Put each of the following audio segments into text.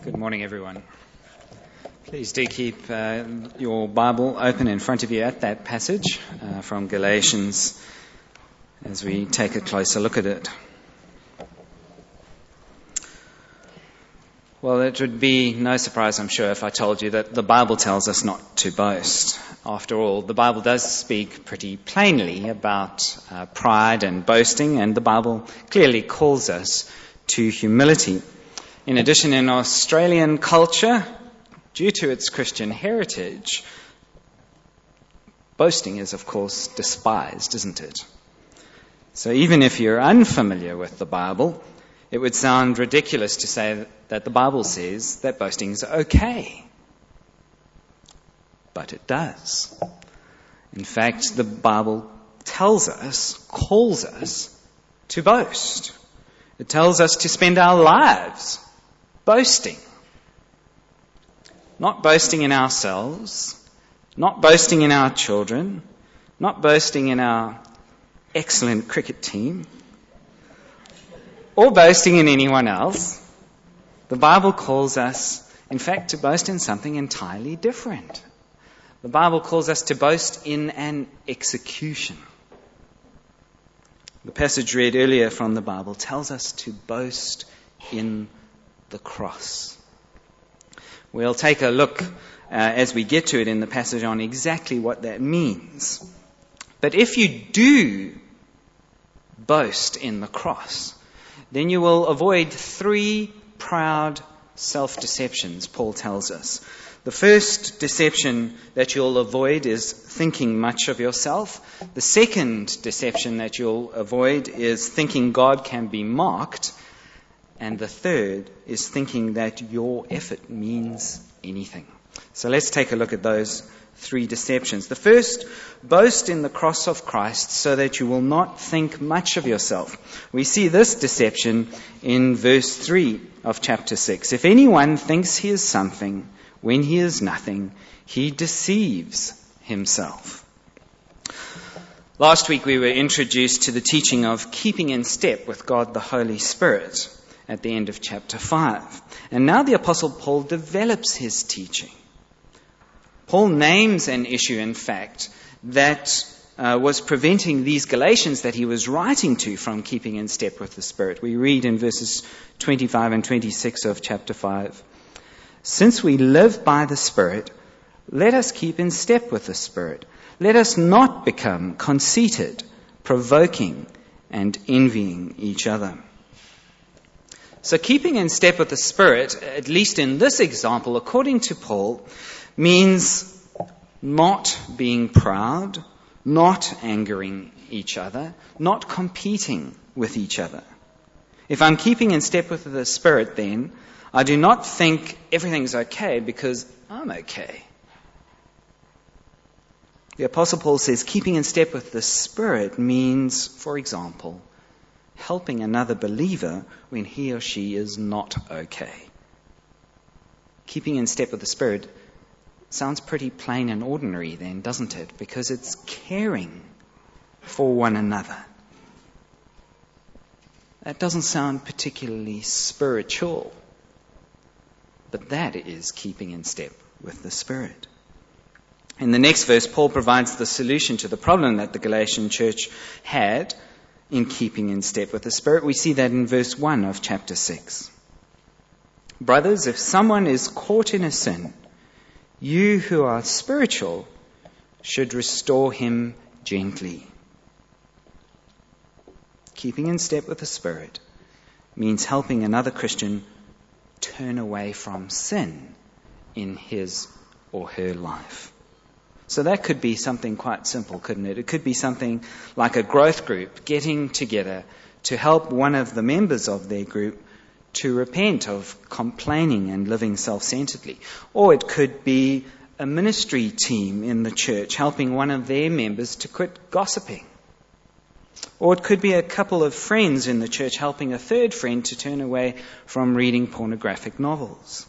Good morning, everyone. Please do keep your Bible open in front of you at that passage from Galatians as we take a closer look at it. Well, it would be no surprise, I'm sure, if I told you that the Bible tells us not to boast. After all, the Bible does speak pretty plainly about pride and boasting, and the Bible clearly calls us to humility. In addition, in Australian culture, due to its Christian heritage, boasting is, of course, despised, isn't it? So even if you're unfamiliar with the Bible, it would sound ridiculous to say that the Bible says that boasting is okay. But it does. In fact, the Bible tells us, calls us to boast. It tells us to spend our lives boasting. Not boasting in ourselves, not boasting in our children, not boasting in our excellent cricket team, or boasting in anyone else. The Bible calls us, in fact, to boast in something entirely different. The Bible calls us to boast in an execution. The passage read earlier from the Bible tells us to boast in the cross. We'll take a look as we get to it in the passage on exactly what that means. But if you do boast in the cross, then you will avoid three proud self-deceptions, Paul tells us. The first deception that you'll avoid is thinking much of yourself. The second deception that you'll avoid is thinking God can be mocked. And the third is thinking that your effort means anything. So let's take a look at those three deceptions. The first, boast in the cross of Christ so that you will not think much of yourself. We see this deception in verse 3 of chapter 6. If anyone thinks he is something when he is nothing, he deceives himself. Last week we were introduced to the teaching of keeping in step with God the Holy Spirit at the end of chapter 5. And now the Apostle Paul develops his teaching. Paul names an issue, in fact, that was preventing these Galatians that he was writing to from keeping in step with the Spirit. We read in verses 25 and 26 of chapter 5, "Since we live by the Spirit, let us keep in step with the Spirit. Let us not become conceited, provoking, and envying each other." So keeping in step with the Spirit, at least in this example, according to Paul, means not being proud, not angering each other, not competing with each other. If I'm keeping in step with the Spirit, then I do not think everything's okay because I'm okay. The Apostle Paul says keeping in step with the Spirit means, for example, helping another believer when he or she is not okay. Keeping in step with the Spirit sounds pretty plain and ordinary then, doesn't it? Because it's caring for one another. That doesn't sound particularly spiritual, but that is keeping in step with the Spirit. In the next verse, Paul provides the solution to the problem that the Galatian church had in keeping in step with the Spirit. We see that in verse 1 of chapter 6. "Brothers, if someone is caught in a sin, you who are spiritual should restore him gently." Keeping in step with the Spirit means helping another Christian turn away from sin in his or her life. So that could be something quite simple, couldn't it? It could be something like a growth group getting together to help one of the members of their group to repent of complaining and living self-centeredly. Or it could be a ministry team in the church helping one of their members to quit gossiping. Or it could be a couple of friends in the church helping a third friend to turn away from reading pornographic novels.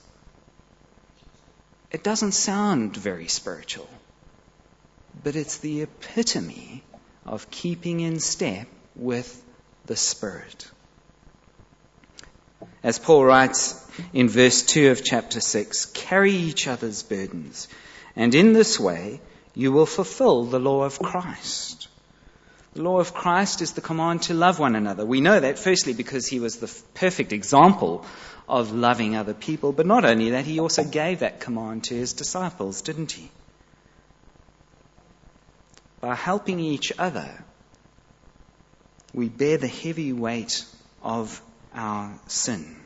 It doesn't sound very spiritual, but it's the epitome of keeping in step with the Spirit. As Paul writes in verse 2 of chapter 6, carry each other's burdens, and in this way you will fulfill the law of Christ. The law of Christ is the command to love one another. We know that firstly because he was the perfect example of loving other people, but not only that, he also gave that command to his disciples, didn't he? By helping each other, we bear the heavy weight of our sin.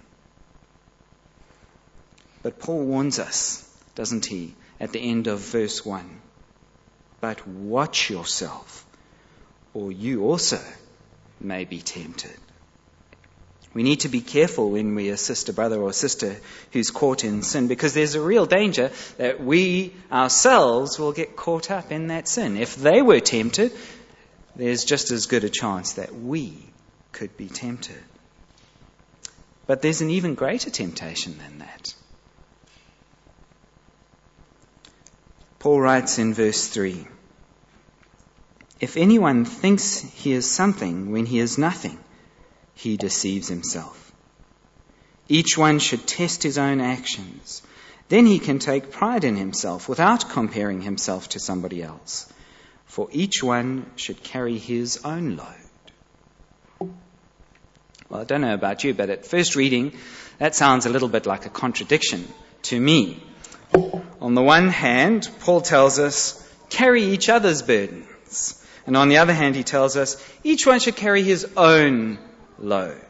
But Paul warns us, doesn't he, at the end of verse 1, but watch yourself, or you also may be tempted. We need to be careful when we assist a brother or sister who's caught in sin, because there's a real danger that we ourselves will get caught up in that sin. If they were tempted, there's just as good a chance that we could be tempted. But there's an even greater temptation than that. Paul writes in verse 3, if anyone thinks he is something when he is nothing, he deceives himself. Each one should test his own actions. Then he can take pride in himself without comparing himself to somebody else. For each one should carry his own load. Well, I don't know about you, but at first reading, that sounds a little bit like a contradiction to me. On the one hand, Paul tells us, carry each other's burdens. And on the other hand, he tells us, each one should carry his own load.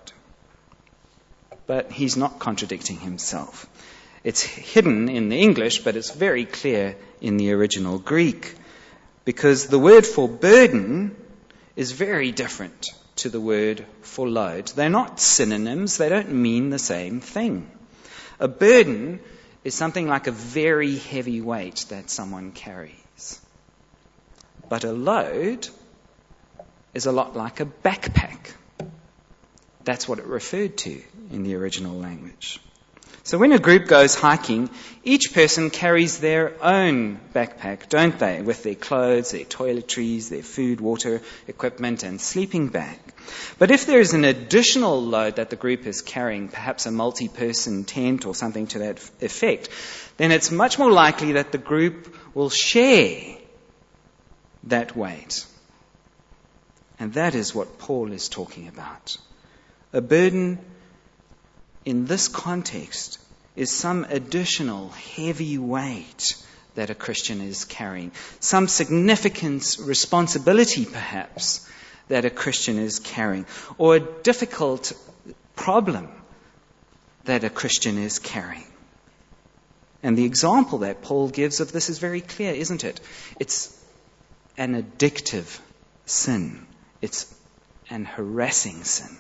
But he's not contradicting himself. It's hidden in the English, but it's very clear in the original Greek. Because the word for burden is very different to the word for load. They're not synonyms. They don't mean the same thing. A burden is something like a very heavy weight that someone carries. But a load is a lot like a backpack. That's what it referred to in the original language. So when a group goes hiking, each person carries their own backpack, don't they? With their clothes, their toiletries, their food, water, equipment, and sleeping bag. But if there is an additional load that the group is carrying, perhaps a multi-person tent or something to that effect, then it's much more likely that the group will share that weight. And that is what Paul is talking about. A burden in this context is some additional heavy weight that a Christian is carrying. Some significant responsibility, perhaps, that a Christian is carrying. Or a difficult problem that a Christian is carrying. And the example that Paul gives of this is very clear, isn't it? It's an addictive sin. It's an harassing sin.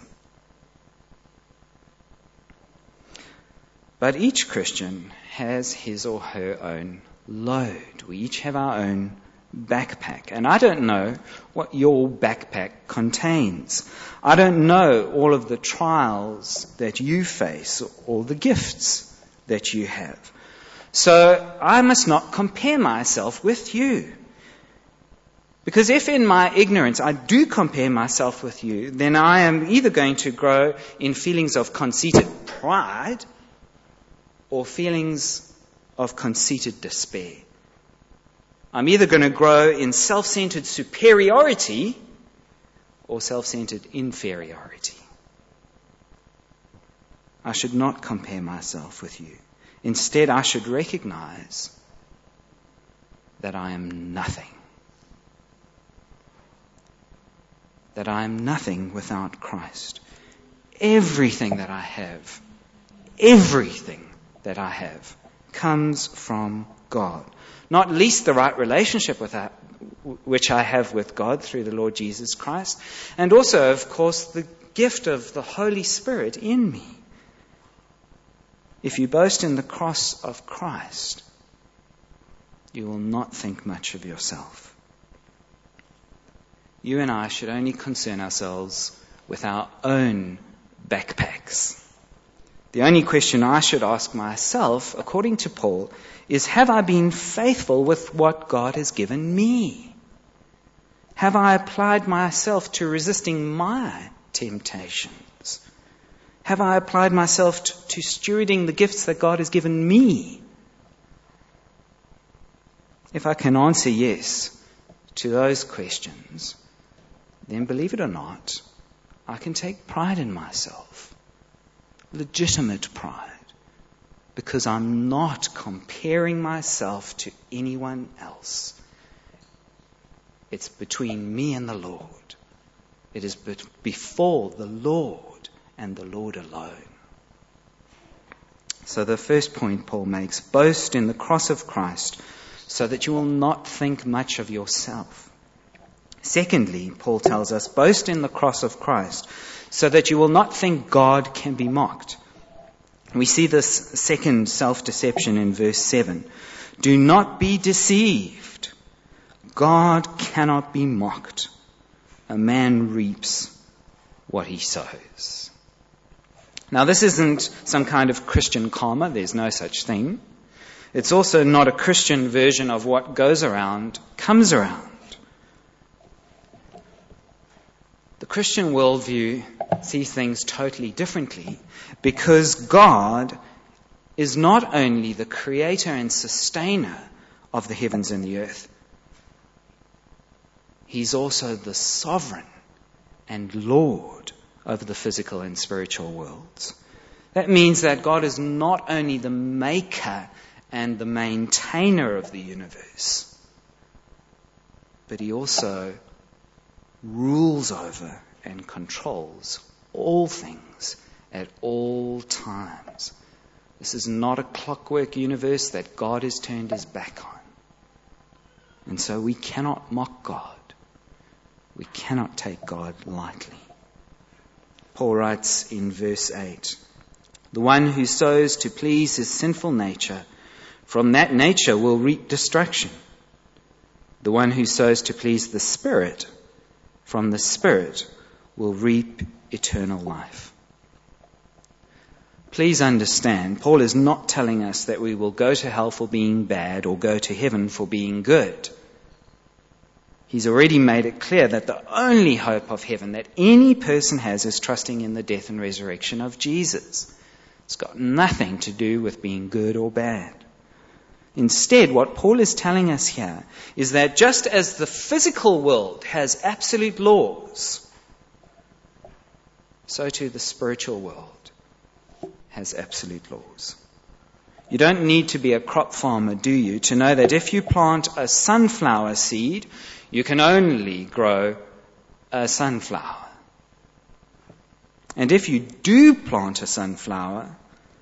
But each Christian has his or her own load. We each have our own backpack. And I don't know what your backpack contains. I don't know all of the trials that you face or the gifts that you have. So I must not compare myself with you. Because if in my ignorance I do compare myself with you, then I am either going to grow in feelings of conceited pride or feelings of conceited despair. I'm either going to grow in self-centered superiority or self-centered inferiority. I should not compare myself with you. Instead, I should recognize that I am nothing. That I am nothing without Christ. Everything that I have comes from God. Not least the right relationship which I have with God through the Lord Jesus Christ. And also, of course, the gift of the Holy Spirit in me. If you boast in the cross of Christ, you will not think much of yourself. You and I should only concern ourselves with our own backpacks. The only question I should ask myself, according to Paul, is have I been faithful with what God has given me? Have I applied myself to resisting my temptations? Have I applied myself to stewarding the gifts that God has given me? If I can answer yes to those questions, then believe it or not, I can take pride in myself. Legitimate pride. Because I'm not comparing myself to anyone else. It's between me and the Lord. It is before the Lord and the Lord alone. So the first point Paul makes, boast in the cross of Christ so that you will not think much of yourself. Secondly, Paul tells us, boast in the cross of Christ so that you will not think God can be mocked. We see this second self-deception in verse 7. Do not be deceived. God cannot be mocked. A man reaps what he sows. Now, this isn't some kind of Christian karma. There's no such thing. It's also not a Christian version of what goes around comes around. The Christian worldview sees things totally differently because God is not only the creator and sustainer of the heavens and the earth, He's also the sovereign and Lord over the physical and spiritual worlds. That means that God is not only the maker and the maintainer of the universe, but He also rules over and controls all things at all times. This is not a clockwork universe that God has turned His back on. And so we cannot mock God. We cannot take God lightly. Paul writes in verse 8, the one who sows to please his sinful nature, from that nature will reap destruction. The one who sows to please the Spirit, from the Spirit will reap eternal life. Please understand, Paul is not telling us that we will go to hell for being bad or go to heaven for being good. He's already made it clear that the only hope of heaven that any person has is trusting in the death and resurrection of Jesus. It's got nothing to do with being good or bad. Instead, what Paul is telling us here is that just as the physical world has absolute laws, so too the spiritual world has absolute laws. You don't need to be a crop farmer, do you, to know that if you plant a sunflower seed, you can only grow a sunflower. And if you do plant a sunflower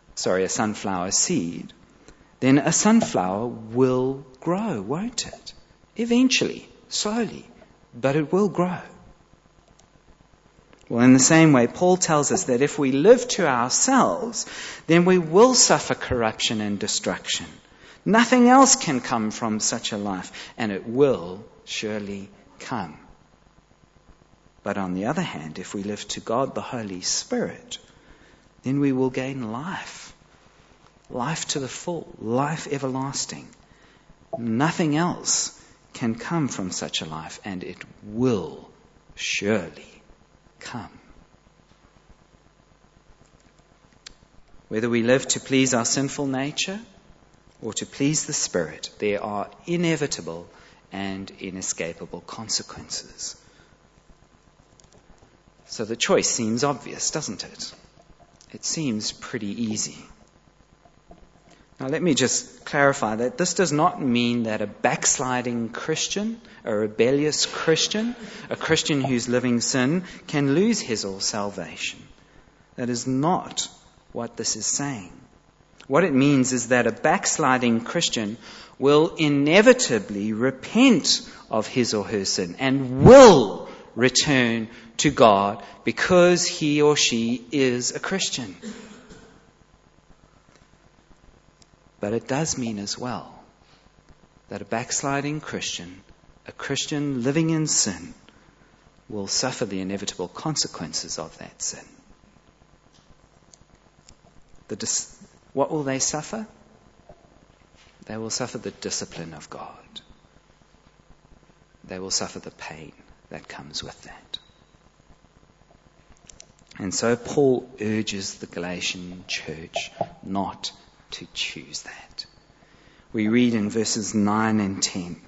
seed, then a sunflower will grow, won't it? Eventually, slowly, but it will grow. Well, in the same way, Paul tells us that if we live to ourselves, then we will suffer corruption and destruction. Nothing else can come from such a life, and it will surely come. But on the other hand, if we live to God, the Holy Spirit, then we will gain life. Life to the full, life everlasting. Nothing else can come from such a life, and it will surely come. Whether we live to please our sinful nature or to please the Spirit, there are inevitable and inescapable consequences. So the choice seems obvious, doesn't it? It seems pretty easy. Now let me just clarify that this does not mean that a backsliding Christian, a rebellious Christian, a Christian who's living sin, can lose his or salvation. That is not what this is saying. What it means is that a backsliding Christian will inevitably repent of his or her sin and will return to God because he or she is a Christian. But it does mean as well that a backsliding Christian, a Christian living in sin, will suffer the inevitable consequences of that sin. What will they suffer? They will suffer the discipline of God. They will suffer the pain that comes with that. And so Paul urges the Galatian church not to choose that. We read in verses 9 and 10,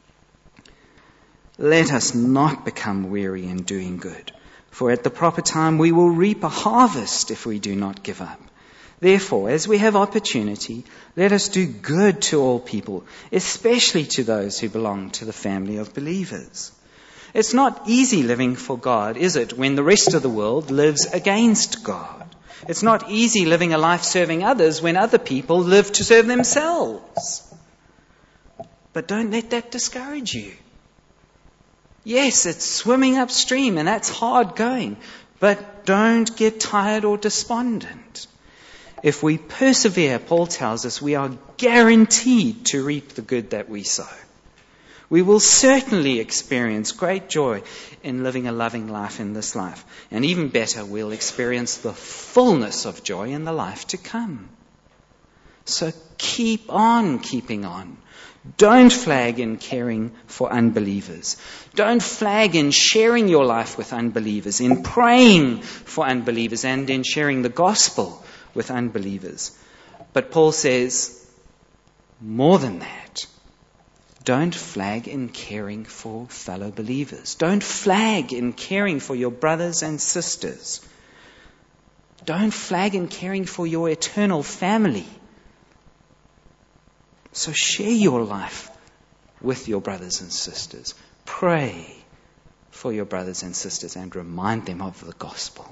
"Let us not become weary in doing good, for at the proper time we will reap a harvest if we do not give up. Therefore, as we have opportunity, let us do good to all people, especially to those who belong to the family of believers." It's not easy living for God, is it, when the rest of the world lives against God? It's not easy living a life serving others when other people live to serve themselves. But don't let that discourage you. Yes, it's swimming upstream and that's hard going, but don't get tired or despondent. If we persevere, Paul tells us, we are guaranteed to reap the good that we sow. We will certainly experience great joy in living a loving life in this life. And even better, we'll experience the fullness of joy in the life to come. So keep on keeping on. Don't flag in caring for unbelievers. Don't flag in sharing your life with unbelievers, in praying for unbelievers, and in sharing the gospel with unbelievers. But Paul says, more than that, don't flag in caring for fellow believers. Don't flag in caring for your brothers and sisters. Don't flag in caring for your eternal family. So share your life with your brothers and sisters. Pray for your brothers and sisters and remind them of the gospel.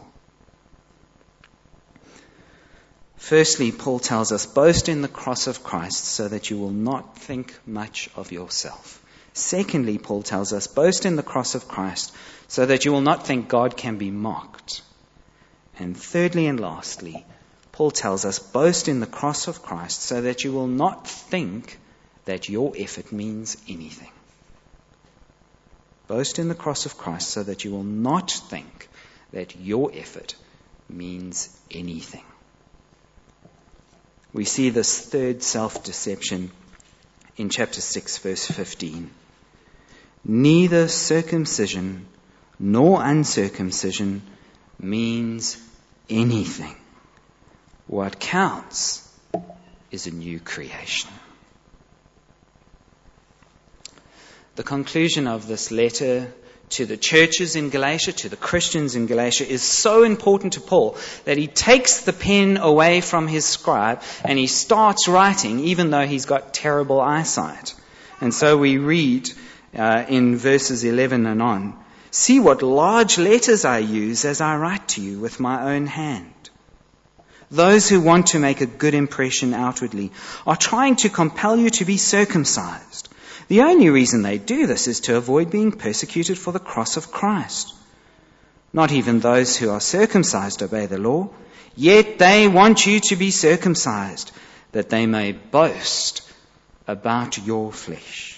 Firstly, Paul tells us, boast in the cross of Christ so that you will not think much of yourself. Secondly, Paul tells us, boast in the cross of Christ so that you will not think God can be mocked. And thirdly and lastly, Paul tells us, boast in the cross of Christ so that you will not think that your effort means anything. Boast in the cross of Christ so that you will not think that your effort means anything. We see this third self-deception in chapter 6, verse 15. Neither circumcision nor uncircumcision means anything. What counts is a new creation. The conclusion of this letter to the churches in Galatia, to the Christians in Galatia, is so important to Paul that he takes the pen away from his scribe and he starts writing even though he's got terrible eyesight. And so we read in verses 11 and on, "See what large letters I use as I write to you with my own hand. Those who want to make a good impression outwardly are trying to compel you to be circumcised. The only reason they do this is to avoid being persecuted for the cross of Christ. Not even those who are circumcised obey the law, yet they want you to be circumcised, that they may boast about your flesh."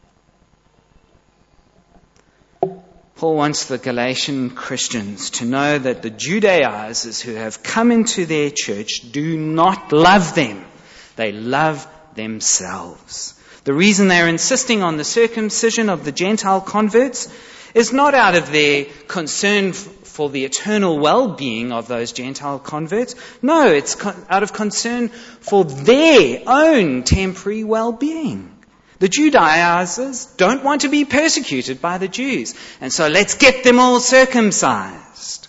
Paul wants the Galatian Christians to know that the Judaizers who have come into their church do not love them. They love themselves. The reason they're insisting on the circumcision of the Gentile converts is not out of their concern for the eternal well-being of those Gentile converts. No, it's out of concern for their own temporary well-being. The Judaizers don't want to be persecuted by the Jews, and so let's get them all circumcised.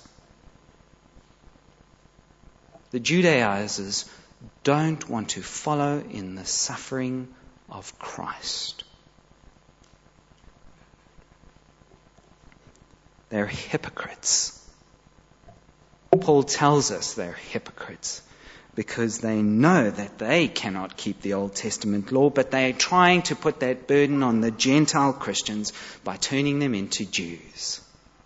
The Judaizers don't want to follow in the suffering of Christ. They're hypocrites. Paul tells us they're hypocrites because they know that they cannot keep the Old Testament law, but they are trying to put that burden on the Gentile Christians by turning them into Jews.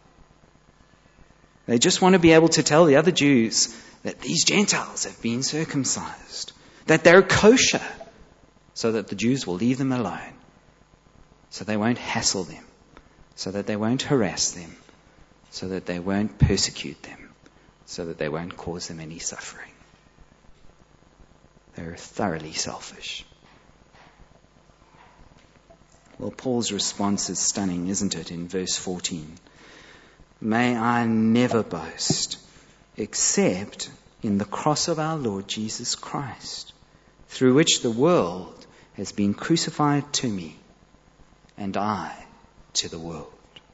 They just want to be able to tell the other Jews that these Gentiles have been circumcised, that they're kosher, so that the Jews will leave them alone, so they won't hassle them, so that they won't harass them, so that they won't persecute them, so that they won't cause them any suffering. They're thoroughly selfish. Well, Paul's response is stunning, isn't it, in verse 14? "May I never boast except in the cross of our Lord Jesus Christ, through which the world has been crucified to me, and I to the world.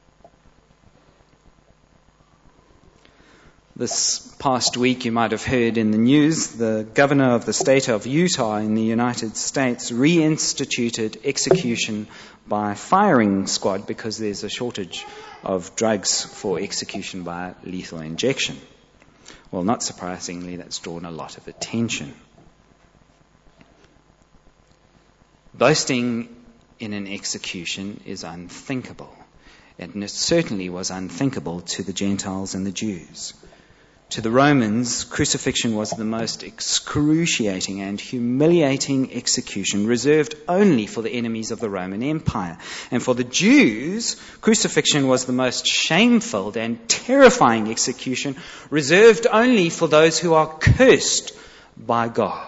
This past week, you might have heard in the news, the governor of the state of Utah in the United States reinstituted execution by firing squad because there's a shortage of drugs for execution by lethal injection. Well, not surprisingly, that's drawn a lot of attention. Boasting in an execution is unthinkable, and it certainly was unthinkable to the Gentiles and the Jews. To the Romans, crucifixion was the most excruciating and humiliating execution reserved only for the enemies of the Roman Empire. And for the Jews, crucifixion was the most shameful and terrifying execution reserved only for those who are cursed by God.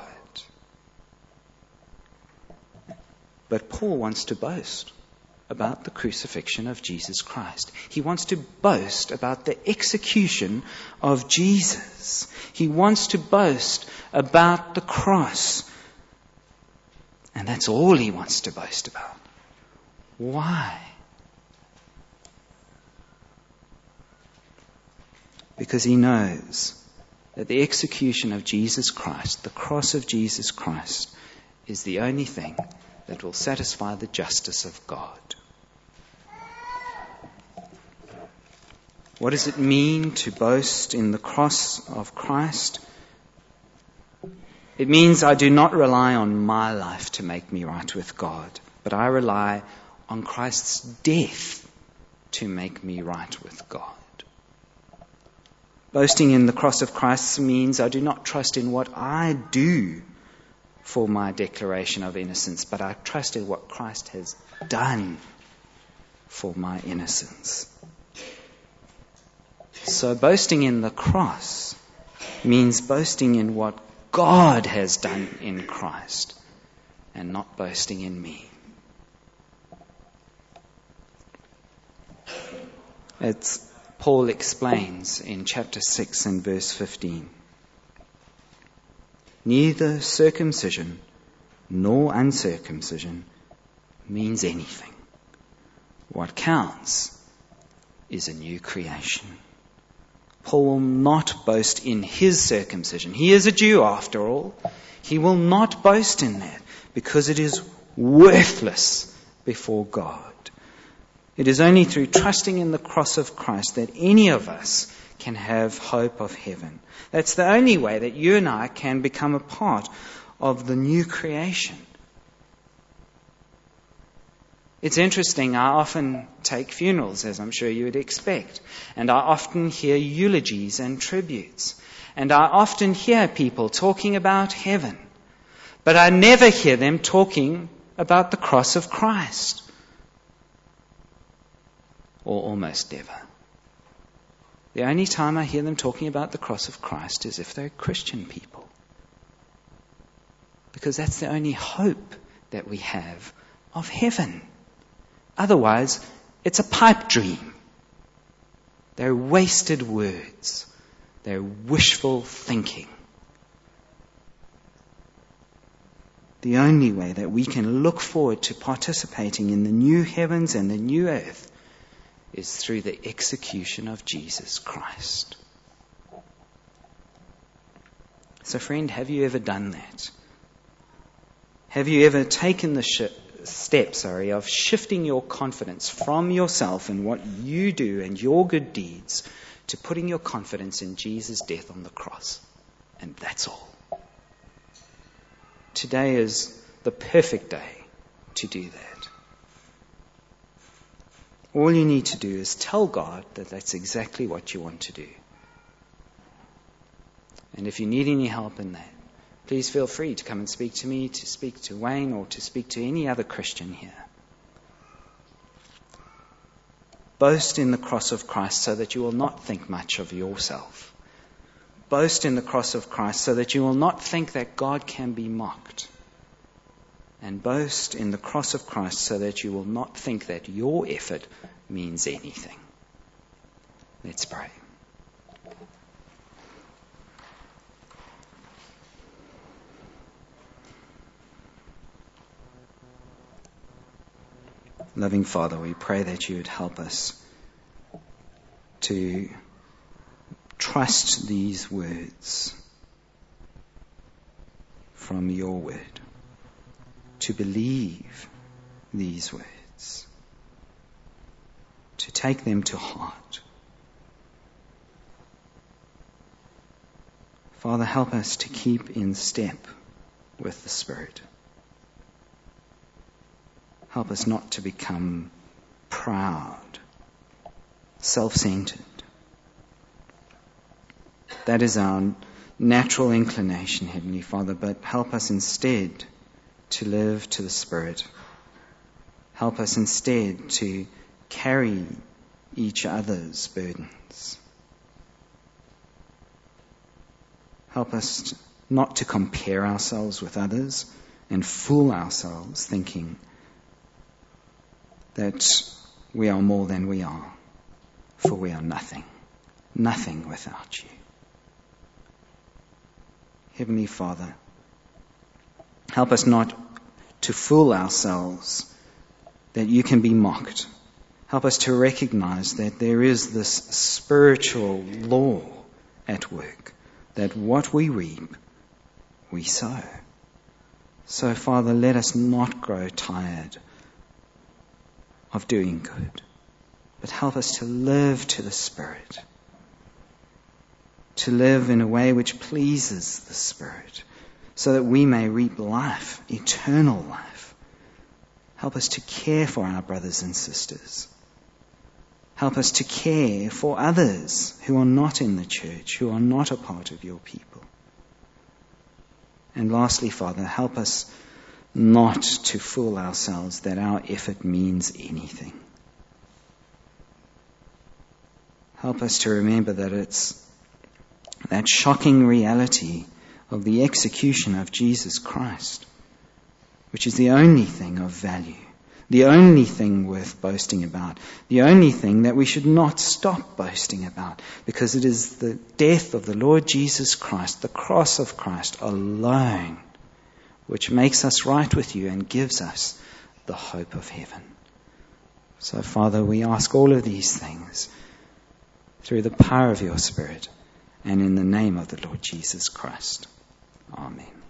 But Paul wants to boast about the crucifixion of Jesus Christ. He wants to boast about the execution of Jesus. He wants to boast about the cross. And that's all he wants to boast about. Why? Because he knows that the execution of Jesus Christ, the cross of Jesus Christ, is the only thing that will satisfy the justice of God. What does it mean to boast in the cross of Christ? It means I do not rely on my life to make me right with God, but I rely on Christ's death to make me right with God. Boasting in the cross of Christ means I do not trust in what I do for my declaration of innocence, but I trust in what Christ has done for my innocence. So boasting in the cross means boasting in what God has done in Christ and not boasting in me. As Paul explains in chapter 6 and verse 15. Neither circumcision nor uncircumcision means anything. What counts is a new creation. Paul will not boast in his circumcision. He is a Jew after all. He will not boast in that because it is worthless before God. It is only through trusting in the cross of Christ that any of us can have hope of heaven. That's the only way that you and I can become a part of the new creation. It's interesting, I often take funerals, as I'm sure you would expect, and I often hear eulogies and tributes, and I often hear people talking about heaven, but I never hear them talking about the cross of Christ, or almost never. The only time I hear them talking about the cross of Christ is if they're Christian people. Because that's the only hope that we have of heaven. Otherwise, it's a pipe dream. They're wasted words. They're wishful thinking. The only way that we can look forward to participating in the new heavens and the new earth is through the execution of Jesus Christ. So friend, have you ever done that? Have you ever taken the step of shifting your confidence from yourself and what you do and your good deeds to putting your confidence in Jesus' death on the cross? And that's all. Today is the perfect day to do that. All you need to do is tell God that that's exactly what you want to do. And if you need any help in that, please feel free to come and speak to me, to speak to Wayne, or to speak to any other Christian here. Boast in the cross of Christ so that you will not think much of yourself. Boast in the cross of Christ so that you will not think that God can be mocked. And boast in the cross of Christ so that you will not think that your effort means anything. Let's pray. Loving Father, we pray that you would help us to trust these words from your word, to believe these words, to take them to heart. Father, help us to keep in step with the Spirit. Help us not to become proud, self-centered. That is our natural inclination, Heavenly Father, but help us instead to live to the Spirit. Help us instead to carry each other's burdens. Help us not to compare ourselves with others and fool ourselves thinking that we are more than we are, for we are nothing without you. Heavenly Father, help us not to fool ourselves that you can be mocked. Help us to recognize that there is this spiritual law at work, that what we reap, we sow. So, Father, let us not grow tired of doing good, but help us to live to the Spirit, to live in a way which pleases the Spirit, so that we may reap life, eternal life. Help us to care for our brothers and sisters. Help us to care for others who are not in the church, who are not a part of your people. And lastly, Father, help us not to fool ourselves that our effort means anything. Help us to remember that it's that shocking reality of the execution of Jesus Christ, which is the only thing of value, the only thing worth boasting about, the only thing that we should not stop boasting about, because it is the death of the Lord Jesus Christ, the cross of Christ alone, which makes us right with you and gives us the hope of heaven. So, Father, we ask all of these things through the power of your Spirit and in the name of the Lord Jesus Christ. Amen.